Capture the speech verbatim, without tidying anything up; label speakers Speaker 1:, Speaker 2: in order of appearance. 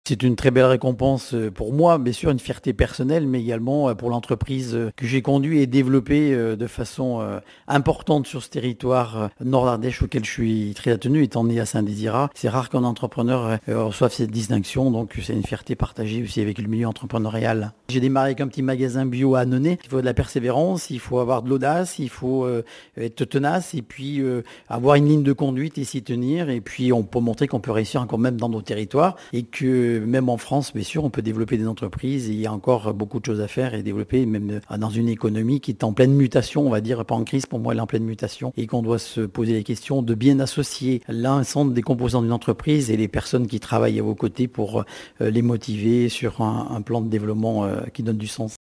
Speaker 1: C'est une très belle récompense euh, pour moi, bien sûr, une fierté personnelle, mais également euh, pour l'entreprise euh, que j'ai conduite et développée euh, de façon euh, importante sur ce territoire euh, nord-ardèche auquel je suis très attenu, étant né à Saint-Désirat. C'est rare qu'un entrepreneur euh, reçoive cette distinction, donc c'est une fierté partagée aussi avec le milieu entrepreneurial. J'ai démarré avec un petit magasin bio à Annonay. Il faut de la persévérance, il faut avoir de l'audace, il faut euh, être tenace et puis euh, avoir une ligne de conduite et s'y tenir. Et puis on peut montrer qu'on peut réussir encore même dans nos territoires et que même en France, bien sûr, on peut développer des entreprises. Et il y a encore beaucoup de choses à faire et développer, même euh, dans une économie qui est en pleine mutation, on va dire, pas en crise, pour moi elle est en pleine mutation et qu'on doit se poser les questions de bien associer l'ensemble des composants d'une entreprise et les personnes qui travaillent à vos côtés pour euh, les motiver sur un, un plan de développement euh, qui donne du sens.